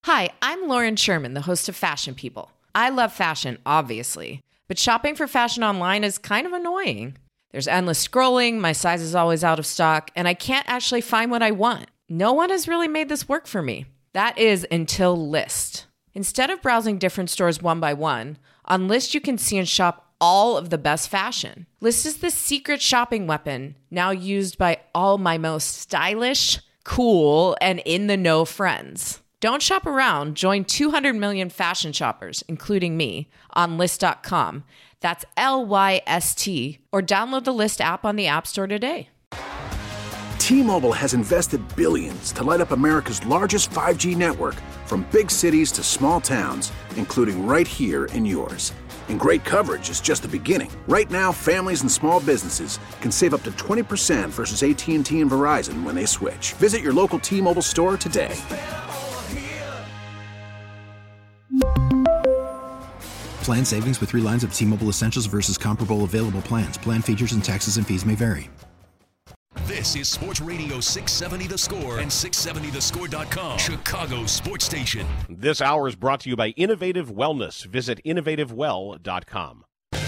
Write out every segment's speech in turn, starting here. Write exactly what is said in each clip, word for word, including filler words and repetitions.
Hi, I'm Lauren Sherman, the host of Fashion People. I love fashion, obviously, but shopping for fashion online is kind of annoying. There's endless scrolling, my size is always out of stock, and I can't actually find what I want. No one has really made this work for me. That is until Lyst. Instead of browsing different stores one by one, on Lyst you can see and shop all of the best fashion. Lyst is the secret shopping weapon, now used by all my most stylish, cool, and in-the-know friends. Don't shop around. Join two hundred million fashion shoppers, including me, on Lyst dot com. That's L Y S T. Or download the Lyst app on the App Store today. T-Mobile has invested billions to light up America's largest five G network, from big cities to small towns, including right here in yours. And great coverage is just the beginning. Right now, families and small businesses can save up to twenty percent versus A T and T and Verizon when they switch. Visit your local T-Mobile store today. Plan savings with three lines of T-Mobile Essentials versus comparable available plans. Plan features and taxes and fees may vary. This is Sports Radio six seventy The Score and six seventy the score dot com, Chicago sports station. This hour is brought to you by Innovative Wellness. Visit innovative well dot com.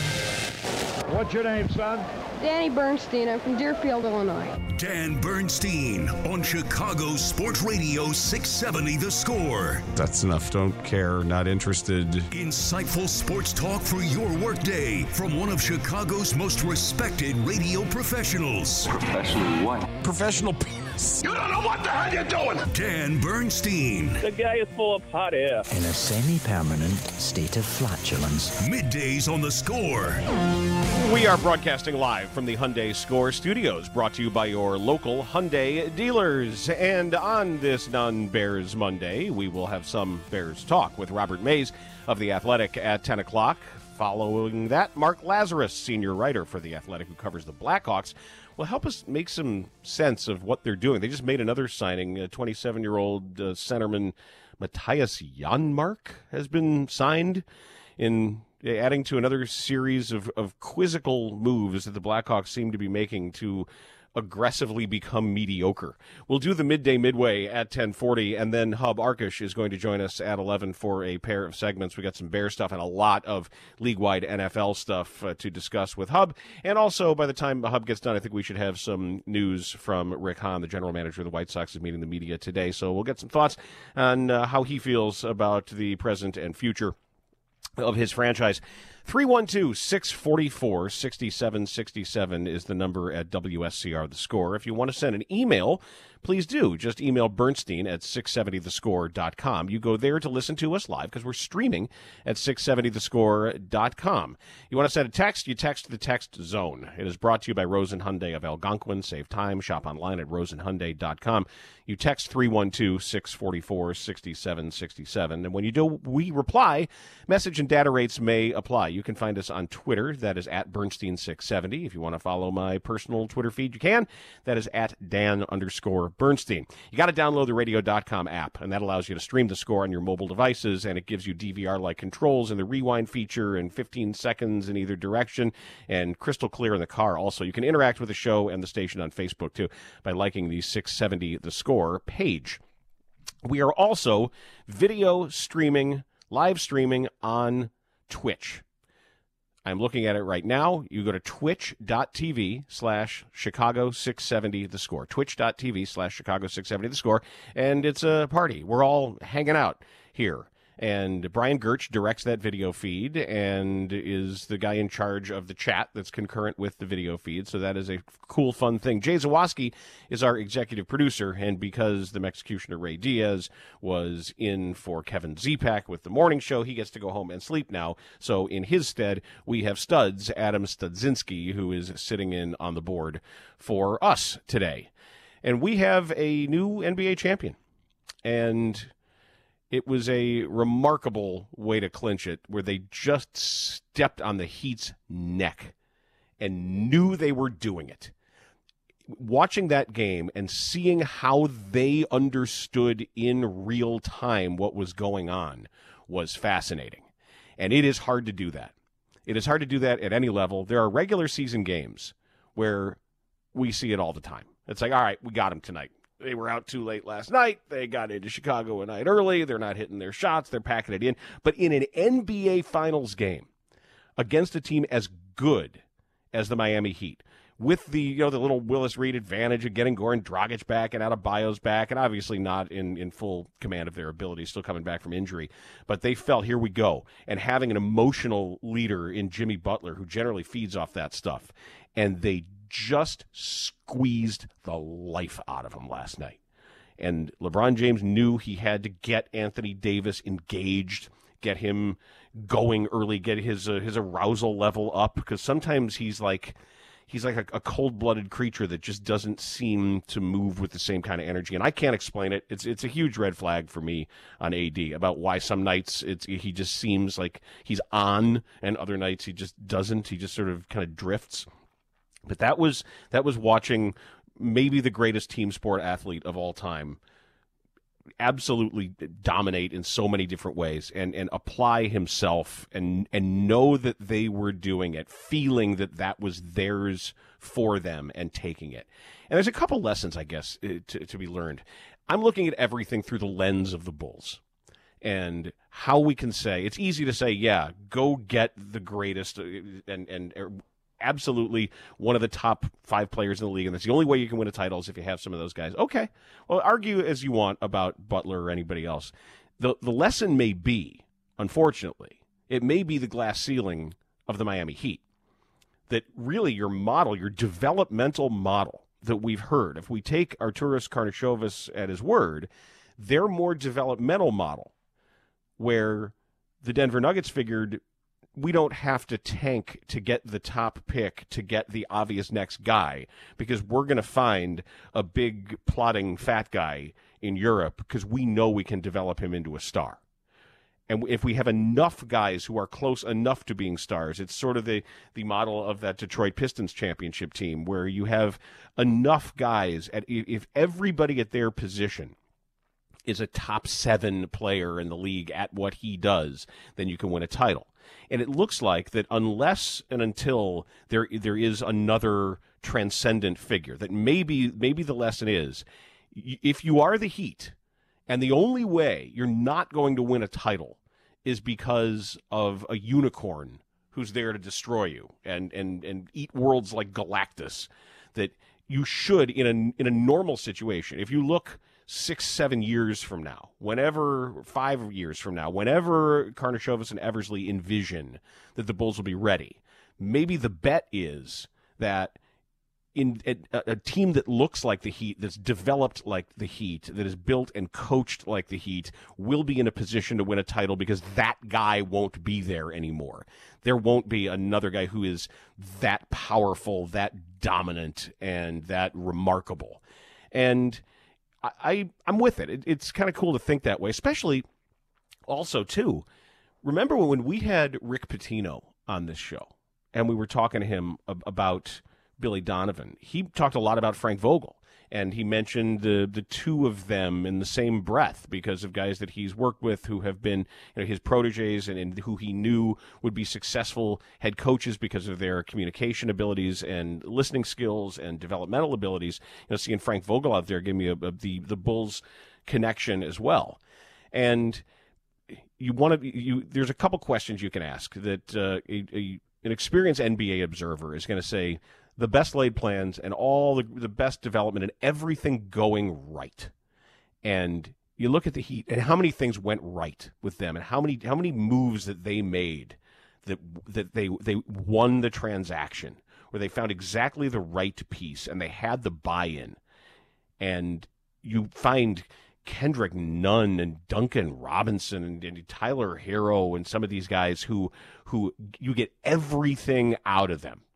What's your name, son? Danny Bernstein. I'm from Deerfield, Illinois. Dan Bernstein on Chicago Sports Radio six seventy The Score. That's enough. Don't care. Not interested. Insightful sports talk for your workday from one of Chicago's most respected radio professionals. Professional what? Professional penis. You don't know what the hell you're doing. Dan Bernstein. The guy is full of hot air. In a semi-permanent state of flatulence. Middays on The Score. We are broadcasting live from the Hyundai Score Studios, brought to you by your local Hyundai dealers. And on this non-Bears Monday, we will have some Bears talk with Robert Mays of The Athletic at ten o'clock. Following that, Mark Lazarus, senior writer for The Athletic, who covers the Blackhawks, will help us make some sense of what they're doing. They just made another signing. A twenty-seven-year-old uh, centerman Matthias Janmark has been signed, in adding to another series of, of quizzical moves that the Blackhawks seem to be making to aggressively become mediocre. We'll do the midday midway at ten forty, and then Hub Arkush is going to join us at eleven for a pair of segments. We got some Bear stuff and a lot of league-wide N F L stuff uh, to discuss with Hub. And also, by the time Hub gets done, I think we should have some news from Rick Hahn, the general manager of the White Sox, is meeting the media today. So we'll get some thoughts on uh, how he feels about the present and future of his franchise. three one two, six four four, six seven six seven is the number at W S C R The Score. If you want to send an email, please do. Just email Bernstein at six seventy the score dot com. You go there to listen to us live because we're streaming at six seventy the score dot com. You want to send a text, you text the text zone. It is brought to you by Rosen Hyundai of Algonquin. Save time. Shop online at rosen hyundai dot com. You text three one two, six four four, six seven six seven. And when you do, we reply. Message and data rates may apply. You can find us on Twitter. That is at Bernstein six seventy. If you want to follow my personal Twitter feed, you can. That is at Dan underscore Bernstein. You got to download the radio dot com app, and that allows you to stream the Score on your mobile devices, and it gives you D V R-like controls and the rewind feature and fifteen seconds in either direction, and crystal clear in the car. Also, you can interact with the show and the station on Facebook, too, by liking the six seventy The Score page. We are also video streaming, live streaming on Twitch. I'm looking at it right now. You go to twitch.tv slash Chicago 670 The Score. Twitch.tv slash Chicago 670 The Score. And it's a party. We're all hanging out here. And Brian Gertch directs that video feed and is the guy in charge of the chat that's concurrent with the video feed. So that is a cool, fun thing. Jay Zawoski is our executive producer, and because the executioner Ray Diaz was in for Kevin Zepak with the morning show, he gets to go home and sleep now. So in his stead, we have Studs, Adam Studzinski, who is sitting in on the board for us today. And we have a new N B A champion. And it was a remarkable way to clinch it, where they just stepped on the Heat's neck and knew they were doing it. Watching that game and seeing how they understood in real time what was going on was fascinating. And it is hard to do that. It is hard to do that at any level. There are regular season games where we see it all the time. It's like, all right, we got them tonight. they were out too late last night. They got into Chicago a night early. They're not hitting their shots. They're packing it in. But in an N B A Finals game against a team as good as the Miami Heat, with the, you know, the little Willis Reed advantage of getting Goran Dragic back and Adebayo's back, and obviously not in, in full command of their abilities, still coming back from injury. But they felt, here we go. And having an emotional leader in Jimmy Butler, who generally feeds off that stuff. And they just squeezed the life out of him last night. And LeBron James knew he had to get Anthony Davis engaged, get him going early, get his uh, his arousal level up, because sometimes he's like he's like a, a cold-blooded creature that just doesn't seem to move with the same kind of energy. And I can't explain it. It's it's a huge red flag for me on A D about why some nights it's he just seems like he's on, and other nights he just doesn't. He just sort of kind of drifts. But that was that was watching maybe the greatest team sport athlete of all time absolutely dominate in so many different ways, and, and apply himself and and know that they were doing it, feeling that that was theirs for them and taking it. And there's a couple lessons, I guess, to, to be learned. I'm looking at everything through the lens of the Bulls and how we can say, it's easy to say, yeah, go get the greatest and and absolutely one of the top five players in the league, and that's the only way you can win a title is if you have some of those guys. Okay, well, argue as you want about Butler or anybody else. The the lesson may be, unfortunately, it may be the glass ceiling of the Miami Heat, that really your model, your developmental model that we've heard, if we take Arturas Karnisovas at his word, their more developmental model, where the Denver Nuggets figured, we don't have to tank to get the top pick to get the obvious next guy, because we're going to find a big plotting fat guy in Europe because we know we can develop him into a star. And if we have enough guys who are close enough to being stars, it's sort of the, the model of that Detroit Pistons championship team, where you have enough guys, at if everybody at their position is a top seven player in the league at what he does, then you can win a title. And it looks like that unless and until there there is another transcendent figure, that maybe maybe the lesson is, if you are the Heat, and the only way you're not going to win a title is because of a unicorn who's there to destroy you and and, and eat worlds like Galactus, that you should, in a in a normal situation, if you look six, seven years from now, whenever, five years from now, whenever Karnisovas and Eversley envision that the Bulls will be ready, maybe the bet is that in a, a team that looks like the Heat, that's developed like the Heat, that is built and coached like the Heat, will be in a position to win a title because that guy won't be there anymore. There won't be another guy who is that powerful, that dominant, and that remarkable. And I, I'm with it. it it's kind of cool to think that way, especially also, too, remember when we had Rick Pitino on this show and we were talking to him about Billy Donovan. He talked a lot about Frank Vogel, and he mentioned the the two of them in the same breath because of guys that he's worked with who have been, you know, his proteges and, and who he knew would be successful head coaches because of their communication abilities and listening skills and developmental abilities. You know, seeing Frank Vogel out there gave me a, a, the the Bulls connection as well. And you want to you there's a couple questions you can ask that uh, a, a, an experienced N B A observer is going to say, the best laid plans and all the, the best development and everything going right. And you look at the Heat and how many things went right with them and how many how many moves that they made that that they they won the transaction, where they found exactly the right piece and they had the buy-in. And you find Kendrick Nunn and Duncan Robinson and, and Tyler Hero and some of these guys who who you get everything out of them,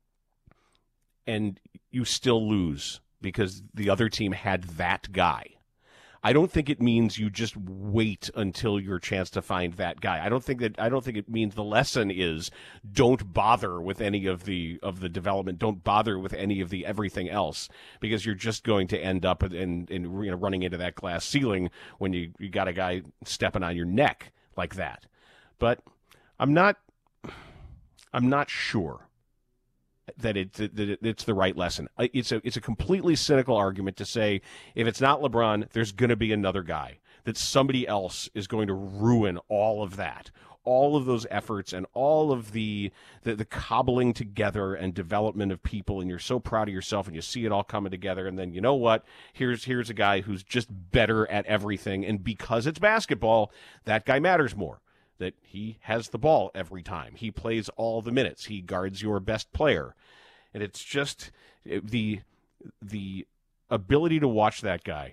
and you still lose because the other team had that guy. I don't think it means you just wait until your chance to find that guy. I don't think that I don't think it means the lesson is don't bother with any of the of the development. Don't bother with any of the everything else, because you're just going to end up in, in you know, running into that glass ceiling when you, you got a guy stepping on your neck like that. But I'm not I'm not sure that, it, that it, it's the right lesson. It's a it's a completely cynical argument to say if it's not LeBron, there's going to be another guy, that somebody else is going to ruin all of that, all of those efforts and all of the, the the cobbling together and development of people, and you're so proud of yourself and you see it all coming together, and then you know what? Here's here's a guy who's just better at everything, and because it's basketball, that guy matters more. That he has the ball every time. He plays all the minutes. He guards your best player. And it's just the the ability to watch that guy.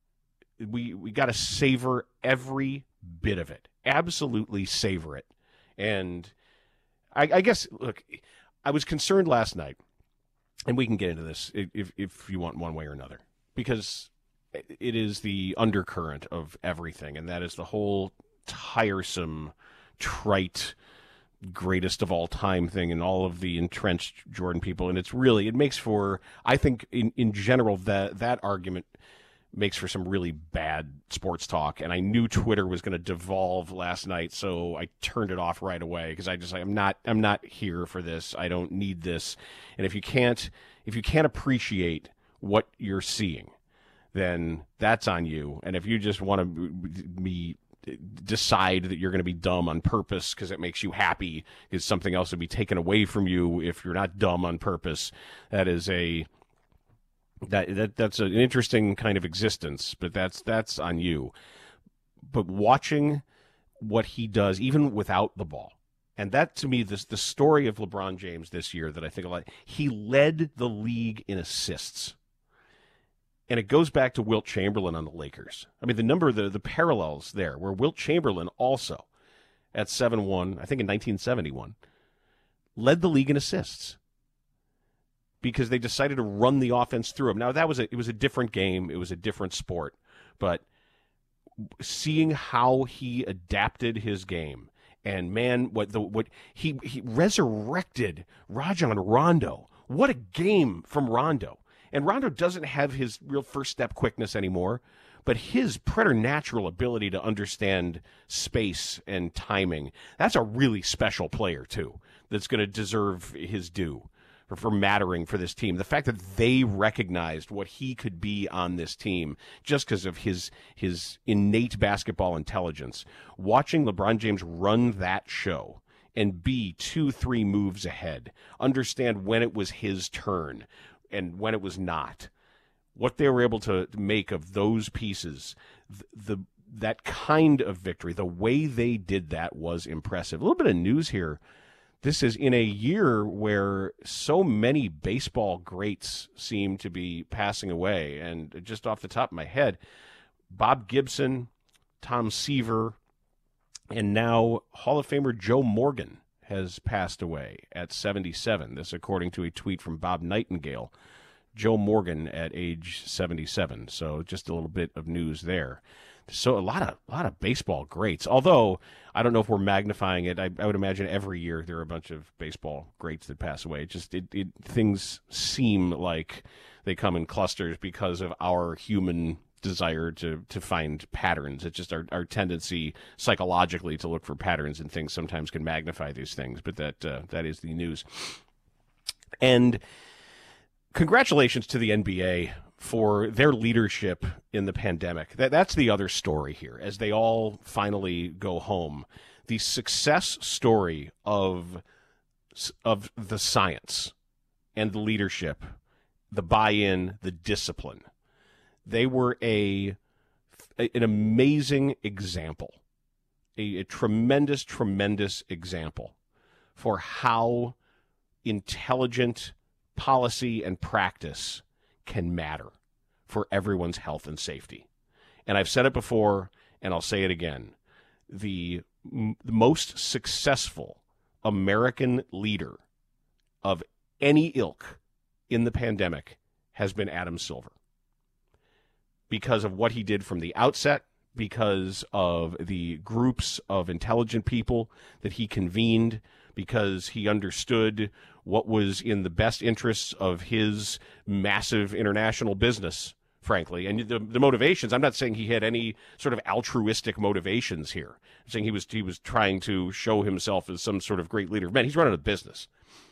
We we got to savor every bit of it. Absolutely savor it. And I, I guess, look, I was concerned last night, and we can get into this if if you want one way or another, because it is the undercurrent of everything, and that is the whole tiresome, trite, greatest of all time thing and all of the entrenched Jordan people. And it's really, it makes for, I think in, in general, that that argument makes for some really bad sports talk. And I knew Twitter was going to devolve last night, so I turned it off right away, because I just, I'm not, I'm not here for this. I don't need this. And if you can't, if you can't appreciate what you're seeing, then that's on you. And if you just want to be decide that you're going to be dumb on purpose because it makes you happy, because something else would be taken away from you if you're not dumb on purpose, that is a that, that that's an interesting kind of existence, but that's that's on you. But watching what he does even without the ball, and that to me, this the story of LeBron James this year that I think a lot, he led the league in assists. And it goes back to Wilt Chamberlain on the Lakers. I mean, the number, the, the parallels there, where Wilt Chamberlain also, at seven one, I think in nineteen seventy-one, led the league in assists because they decided to run the offense through him. Now, that was a, it was a different game. It was a different sport. But seeing how he adapted his game, and man, what the what he, he resurrected Rajon Rondo. What a game from Rondo. And Rondo doesn't have his real first step quickness anymore, but his preternatural ability to understand space and timing, that's a really special player, too, that's going to deserve his due for, for mattering for this team. The fact that they recognized what he could be on this team just because of his his innate basketball intelligence. Watching LeBron James run that show and be two, three moves ahead, understand when it was his turn, and when it was not, what they were able to make of those pieces, the, the that kind of victory, the way they did that was impressive. A little bit of news here. This is in a year where so many baseball greats seem to be passing away. And just off the top of my head, Bob Gibson, Tom Seaver, and now Hall of Famer Joe Morgan has passed away at seventy-seven. This according to a tweet from Bob Nightingale. Joe Morgan at age seventy-seven. So just a little bit of news there. So a lot of a lot of baseball greats. Although I don't know if we're magnifying it. I, I would imagine every year there are a bunch of baseball greats that pass away. It just it, it things seem like they come in clusters because of our human desire to to find patterns. It's just our, our tendency psychologically to look for patterns, and things sometimes can magnify these things. But that uh, that is the news. And congratulations to the N B A for their leadership in the pandemic. That that's the other story here, as they all finally go home. The success story of of the science and the leadership, the buy-in, the discipline. They were a an amazing example, a, a tremendous, tremendous example for how intelligent policy and practice can matter for everyone's health and safety. And I've said it before, and I'll say it again. The, m- the most successful American leader of any ilk in the pandemic has been Adam Silver, because of what he did from the outset, because of the groups of intelligent people that he convened, because he understood what was in the best interests of his massive international business, frankly. And the, the motivations, I'm not saying he had any sort of altruistic motivations here. I'm saying he was he was trying to show himself as some sort of great leader. Man, he's running a business.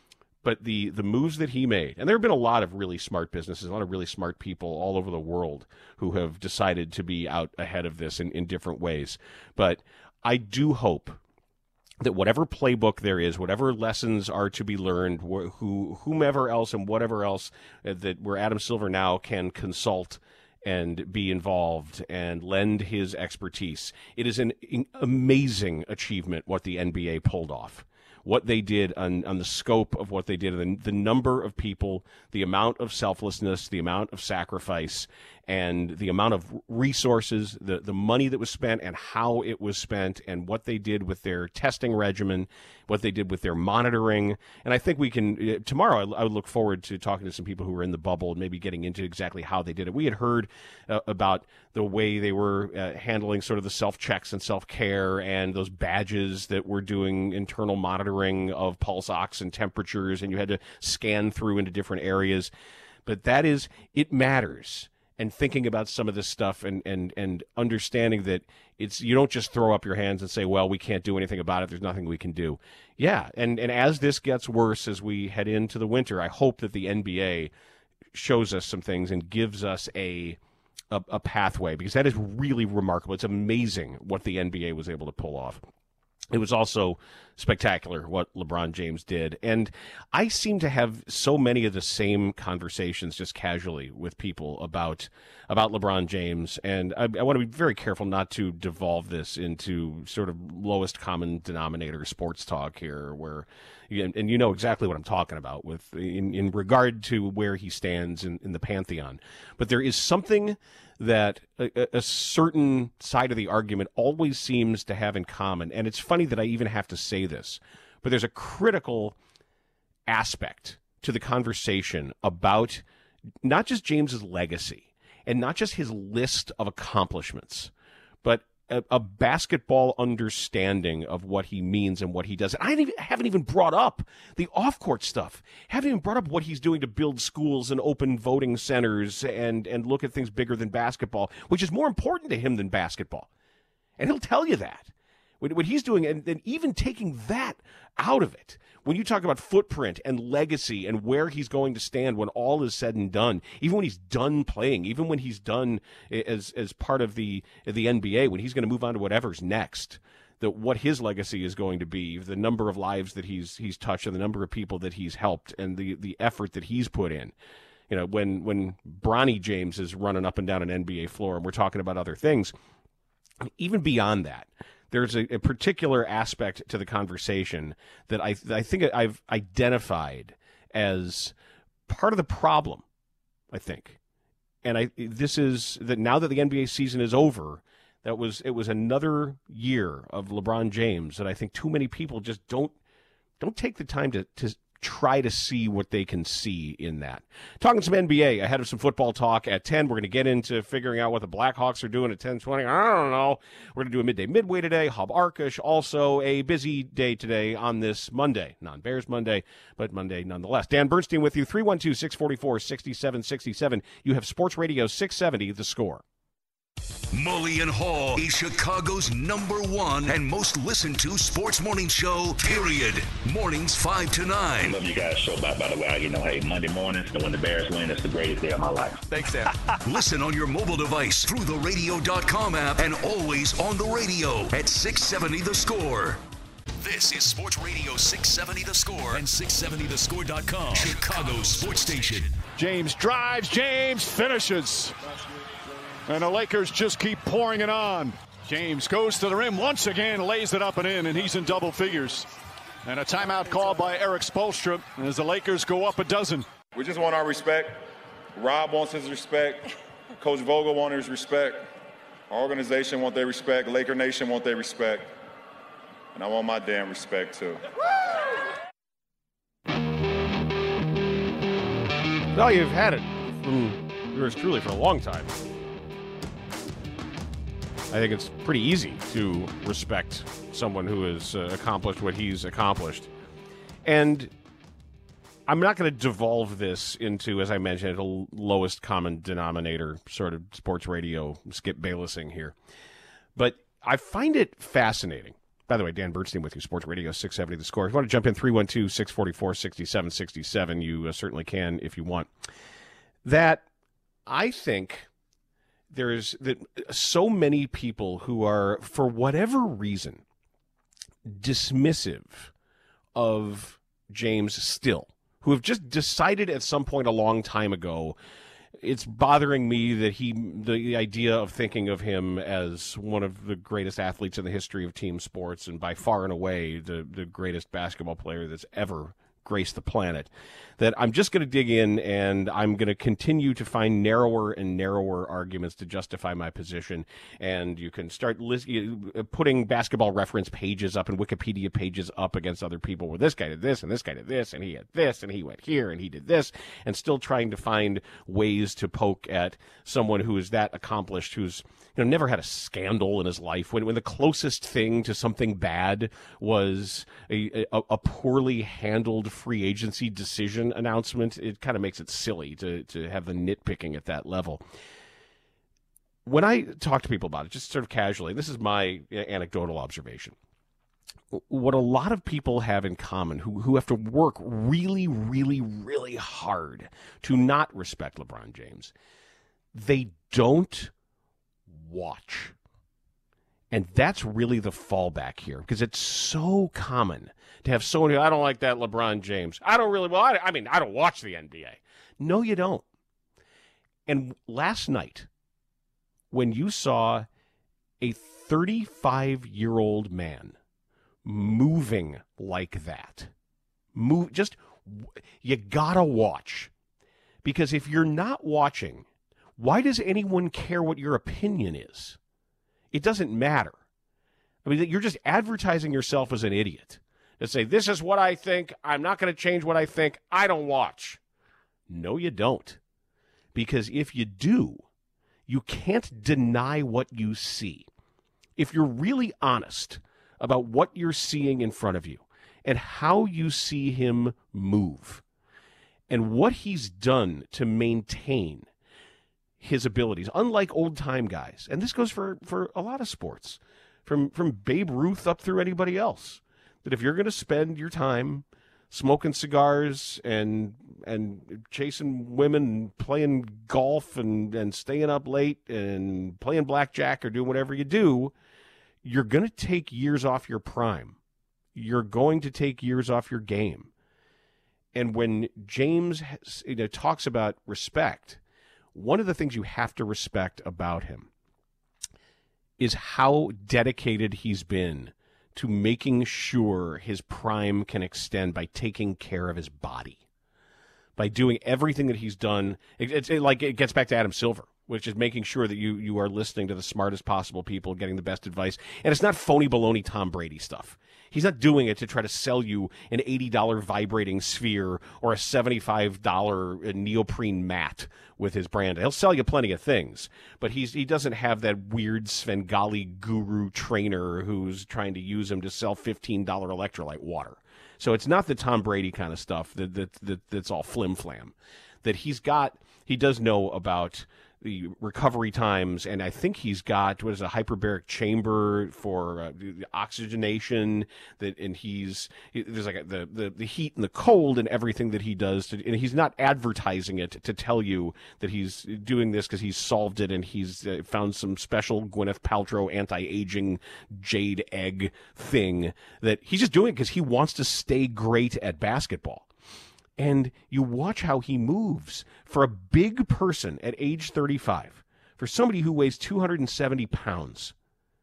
But the, the moves that he made, and there have been a lot of really smart businesses, a lot of really smart people all over the world who have decided to be out ahead of this in, in different ways. But I do hope that whatever playbook there is, whatever lessons are to be learned, wh- who whomever else and whatever else uh, that where Adam Silver now can consult and be involved and lend his expertise. It is an, an amazing achievement what the N B A pulled off. What they did on, on the scope of what they did, the, the number of people, the amount of selflessness, the amount of sacrifice, and the amount of resources, the, the money that was spent and how it was spent, and what they did with their testing regimen, what they did with their monitoring. And I think we can, tomorrow I, I would look forward to talking to some people who were in the bubble and maybe getting into exactly how they did it. We had heard uh, about the way they were uh, handling sort of the self-checks and self-care and those badges that were doing internal monitoring of pulse ox and temperatures, and you had to scan through into different areas. But that is, it matters. And thinking about some of this stuff and, and, and understanding that it's, you don't just throw up your hands and say, well, we can't do anything about it. There's nothing we can do. Yeah. And, and as this gets worse, as we head into the winter, I hope that the N B A shows us some things and gives us a, a, a pathway, because that is really remarkable. It's amazing what the N B A was able to pull off. It was also spectacular what LeBron James did. And I seem to have so many of the same conversations just casually with people about about LeBron James. And I, I want to be very careful not to devolve this into sort of lowest common denominator sports talk here, where, and you know exactly what I'm talking about with in, in regard to where he stands in, in the pantheon. But there is something that a, a certain side of the argument always seems to have in common. And it's funny that I even have to say this, but there's a critical aspect to the conversation about not just James's legacy and not just his list of accomplishments, but a, a basketball understanding of what he means and what he does. And I haven't even, haven't even brought up the off-court stuff. Haven't even brought up what he's doing to build schools and open voting centers and, and look at things bigger than basketball, which is more important to him than basketball. And he'll tell you that. What, what he's doing, and then even taking that out of it, when you talk about footprint and legacy and where he's going to stand when all is said and done, even when he's done playing, even when he's done as as part of the the N B A, when he's going to move on to whatever's next, that what his legacy is going to be, the number of lives that he's he's touched and the number of people that he's helped and the, the effort that he's put in. You know, when, when Bronny James is running up and down an N B A floor and we're talking about other things, even beyond that, there's a, a particular aspect to the conversation that I I think I've identified as part of the problem, I think. And I this is that now that the N B A season is over, that was it was another year of LeBron James that I think too many people just don't don't take the time to to try to see what they can see in that. Talking some N B A ahead of some football talk at ten. We're going to get into figuring out what the Blackhawks are doing at ten twenty. I don't know. We're going to do a midday midway today. Hub Arkush, also a busy day today on this Monday. Non-Bears Monday, but Monday nonetheless. Dan Bernstein with you, three one two, six four four, six seven six seven. You have Sports Radio six seventy, The Score. Mully and Haw is Chicago's number one and most listened to sports morning show, period. Mornings five to nine. I love you guys' show. By, by the way, you know, hey, Monday mornings, and when the Bears win, it's the greatest day of my life. Thanks, Dan. Listen on your mobile device through the radio dot com app and always on the radio at six seventy The Score. This is Sports Radio six seventy The Score and six seventy the score dot com, Chicago's sports station. James drives, James finishes. And the Lakers just keep pouring it on. James goes to the rim once again, lays it up and in, and he's in double figures. And a timeout called by Eric Spoelstra as the Lakers go up a dozen. We just want our respect. Rob wants his respect. Coach Vogel wants his respect. Our organization wants their respect. Laker Nation wants their respect. And I want my damn respect, too. Well, you've had it from yours truly for a long time. I think it's pretty easy to respect someone who has uh, accomplished what he's accomplished. And I'm not going to devolve this into, as I mentioned, a lowest common denominator sort of sports radio Skip Baylessing here. But I find it fascinating By the way, Dan Bernstein with you, Sports Radio six seventy The Score. If you want to jump in, three one two, six four four, six seven six seven, you uh, certainly can if you want. That, I think, there's that so many people who are, for whatever reason, dismissive of James still, who have just decided at some point a long time ago, it's bothering me that he, the idea of thinking of him as one of the greatest athletes in the history of team sports and by far and away the, the greatest basketball player that's ever graced the planet, that I'm just going to dig in and I'm going to continue to find narrower and narrower arguments to justify my position. And you can start list, putting basketball reference pages up and Wikipedia pages up against other people where this guy did this and this guy did this and he had this and he went here and he did this, and still trying to find ways to poke at someone who is that accomplished, who's, you know, never had a scandal in his life. When when the closest thing to something bad was a, a, a poorly handled free agency decision announcement, it kind of makes it silly to to have the nitpicking at that level. When I talk to people about it, just sort of casually, this is my anecdotal observation. What a lot of people have in common who, who have to work really, really, really hard to not respect LeBron James, they don't watch. And that's really the fallback here, because it's so common to have someone who, I don't like that LeBron James. I don't really, well, I, I mean, I don't watch the N B A. No, you don't. And last night, when you saw a thirty-five-year-old man moving like that, move, just, you gotta watch. Because if you're not watching, why does anyone care what your opinion is? It doesn't matter. I mean, you're just advertising yourself as an idiot. To say, this is what I think, I'm not going to change what I think, I don't watch. No, you don't. Because if you do, you can't deny what you see. If you're really honest about what you're seeing in front of you and how you see him move and what he's done to maintain his abilities, unlike old-time guys, and this goes for, for a lot of sports, from, from Babe Ruth up through anybody else, that if you're going to spend your time smoking cigars and and chasing women and playing golf and, and staying up late and playing blackjack or doing whatever you do, you're going to take years off your prime. You're going to take years off your game. And when James has, you know, talks about respect, one of the things you have to respect about him is how dedicated he's been to making sure his prime can extend by taking care of his body, by doing everything that he's done. It, it's it, like it gets back to Adam Silver, which is making sure that you you are listening to the smartest possible people, getting the best advice. And it's not phony baloney Tom Brady stuff. He's not doing it to try to sell you an eighty dollars vibrating sphere or a seventy-five dollars neoprene mat with his brand. He'll sell you plenty of things, but he's he doesn't have that weird Svengali guru trainer who's trying to use him to sell fifteen dollars electrolyte water. So it's not the Tom Brady kind of stuff that, that, that that's all flim-flam. That he's got, he does know about the recovery times, and I think he's got what is a hyperbaric chamber for uh, the oxygenation. That and he's he, there's like a, the, the the heat and the cold and everything that he does, to, and he's not advertising it to tell you that he's doing this because he's solved it and he's uh, found some special Gwyneth Paltrow anti-aging jade egg thing. That he's just doing it because he wants to stay great at basketball. And you watch how he moves for a big person at age thirty-five, for somebody who weighs two hundred seventy pounds,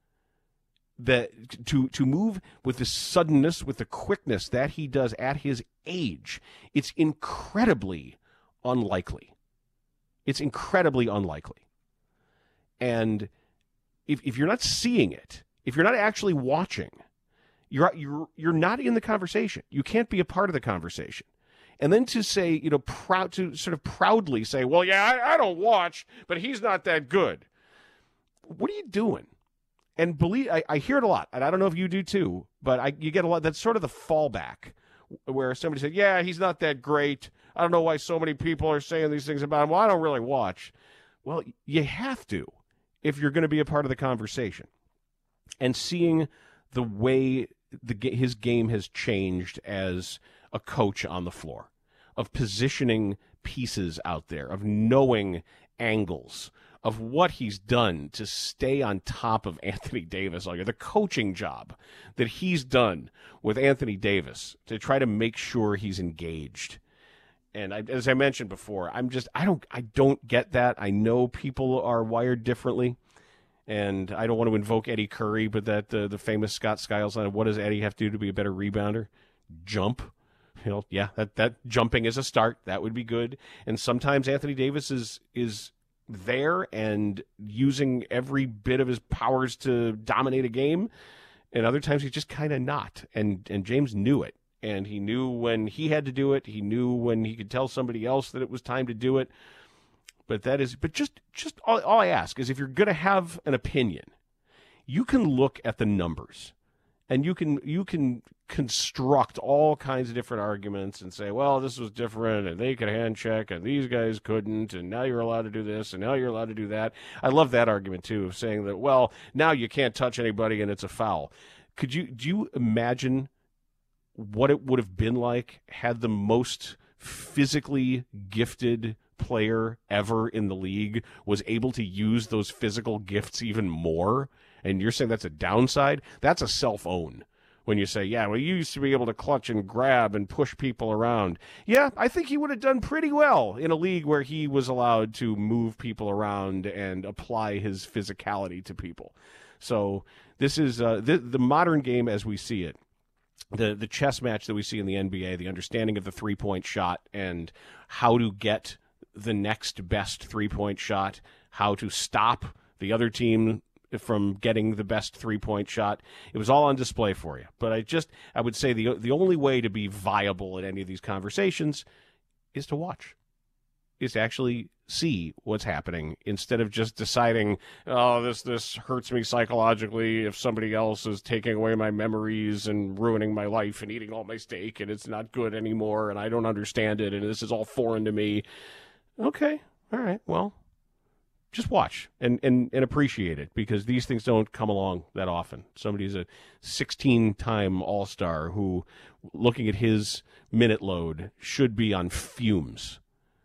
that to, to move with the suddenness, with the quickness that he does at his age, it's incredibly unlikely. It's incredibly unlikely. And if if you're not seeing it, if you're not actually watching, you're you're you're not in the conversation. You can't be a part of the conversation. And then to say, you know, proud to sort of proudly say, well, yeah, I, I don't watch, but he's not that good. What are you doing? And believe, I, I hear it a lot, and I don't know if you do too, but I, you get a lot. That's sort of the fallback where somebody said, yeah, he's not that great. I don't know why so many people are saying these things about him. Well, I don't really watch. Well, you have to if you're going to be a part of the conversation. And seeing the way the his game has changed as a coach on the floor, of positioning pieces out there, of knowing angles, of what he's done to stay on top of Anthony Davis all year, the coaching job that he's done with Anthony Davis to try to make sure he's engaged. And I, as I mentioned before, I'm just I don't I don't get that. I know people are wired differently, and I don't want to invoke Eddie Curry, but that uh, the famous Scott Skiles line, what does Eddie have to do to be a better rebounder? Jump. You know, yeah, that, that jumping is a start. That would be good. And sometimes Anthony Davis is is there and using every bit of his powers to dominate a game, and other times he's just kind of not. And and James knew it, and he knew when he had to do it. He knew when he could tell somebody else that it was time to do it. But that is, but just just all, all I ask is, if you're going to have an opinion, you can look at the numbers. And you can you can construct all kinds of different arguments and say, well, this was different, and they could hand check, and these guys couldn't, and now you're allowed to do this, and now you're allowed to do that. I love that argument, too, of saying that, well, now you can't touch anybody, and it's a foul. Could you do you imagine what it would have been like had the most physically gifted player ever in the league was able to use those physical gifts even more? And you're saying that's a downside? That's a self-own. When you say, yeah, well, you used to be able to clutch and grab and push people around. Yeah, I think he would have done pretty well in a league where he was allowed to move people around and apply his physicality to people. So this is uh, the, the modern game as we see it. The the chess match that we see in the N B A, the understanding of the three-point shot and how to get the next best three-point shot, how to stop the other team from getting the best three-point shot. It was all on display for you. But I just, I would say the the only way to be viable in any of these conversations is to watch, is to actually see what's happening instead of just deciding, oh, this this hurts me psychologically if somebody else is taking away my memories and ruining my life and eating all my steak and it's not good anymore and I don't understand it and this is all foreign to me. Okay, all right, well, just watch and, and, and appreciate it, because these things don't come along that often. Somebody's a sixteen-time All-Star who, looking at his minute load, should be on fumes.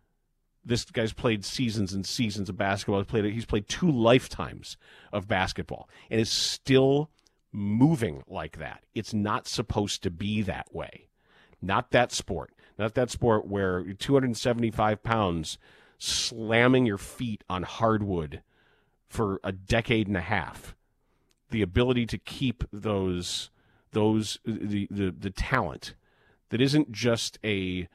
This guy's played seasons and seasons of basketball. He's played, he's played two lifetimes of basketball and is still moving like that. It's not supposed to be that way. Not that sport. Not that sport where two hundred seventy-five pounds slamming your feet on hardwood for a decade and a half. The ability to keep those those the the, the talent that isn't just a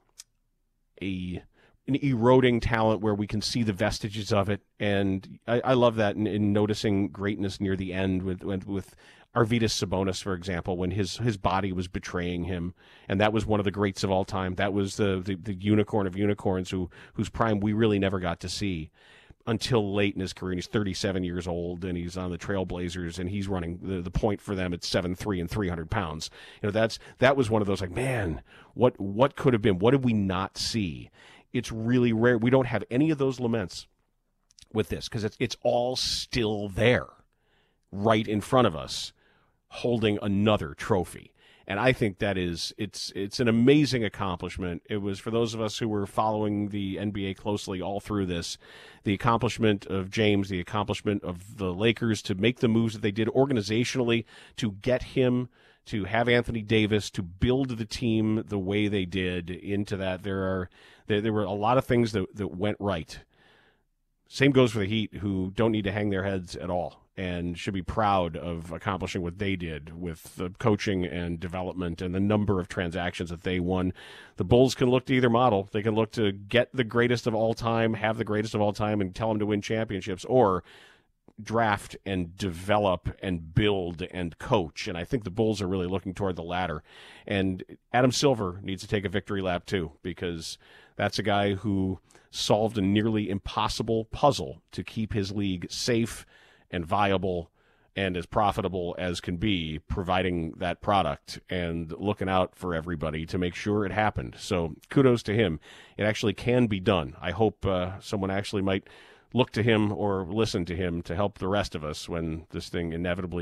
a an eroding talent where we can see the vestiges of it. And I, I love that in, in noticing greatness near the end with with, with Arvydas Sabonis, for example, when his, his body was betraying him, and that was one of the greats of all time. That was the, the, the unicorn of unicorns who whose prime we really never got to see until late in his career. And he's thirty-seven years old, and he's on the Trailblazers, and he's running the, the point for them at seven three and three hundred pounds. You know, that's that was one of those, like, man, what what could have been? What did we not see? It's really rare. We don't have any of those laments with this because it's it's all still there, right in front of us, holding another trophy. And I think that is, it's it's an amazing accomplishment. It was, for those of us who were following the N B A closely all through this, the accomplishment of James, the accomplishment of the Lakers to make the moves that they did organizationally, to get him, to have Anthony Davis, to build the team the way they did into that. There are there, there were a lot of things that, that went right. Same goes for the Heat, who don't need to hang their heads at all and should be proud of accomplishing what they did with the coaching and development and the number of transactions that they won. The Bulls can look to either model. They can look to get the greatest of all time, have the greatest of all time, and tell them to win championships, or draft and develop and build and coach. And I think the Bulls are really looking toward the latter. And Adam Silver needs to take a victory lap too, because that's a guy who solved a nearly impossible puzzle to keep his league safe and viable and as profitable as can be, providing that product and looking out for everybody to make sure it happened. So kudos to him. It actually can be done. I hope uh, someone actually might look to him or listen to him to help the rest of us when this thing inevitably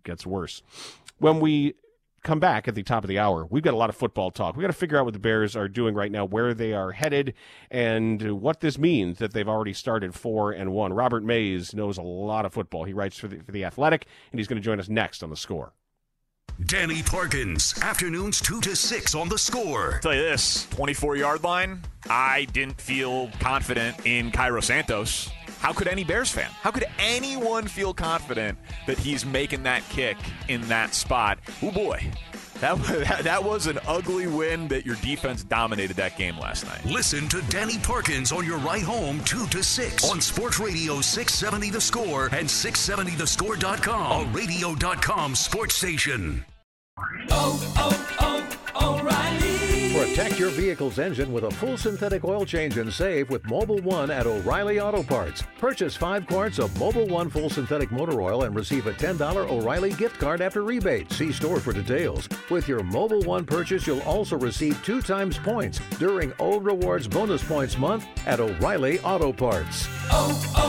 gets worse. When we come back at the top of the hour, we've got a lot of football talk. We've got to figure out what the Bears are doing right now, where they are headed, and what this means that they've already started four and one. Robert Mays knows a lot of football. He writes for the, for the Athletic, and he's going to join us next on The Score. Danny Parkins, afternoons two to six on The Score. I'll tell you this, twenty-four-yard line, I didn't feel confident in Cairo Santos. How could any Bears fan? How could anyone feel confident that he's making that kick in that spot? Oh, boy. That, that, that was an ugly win that your defense dominated that game last night. Listen to Danny Parkins on your ride home two to six on Sports Radio six seventy The Score and six seventy the score dot com, a radio dot com sports station. Oh, oh, oh, O'Reilly. Protect your vehicle's engine with a full synthetic oil change and save with Mobil one at O'Reilly Auto Parts. Purchase five quarts of Mobil one full synthetic motor oil and receive a ten dollars O'Reilly gift card after rebate. See store for details. With your Mobil one purchase, you'll also receive two times points during O Rewards Bonus Points Month at O'Reilly Auto Parts. Oh,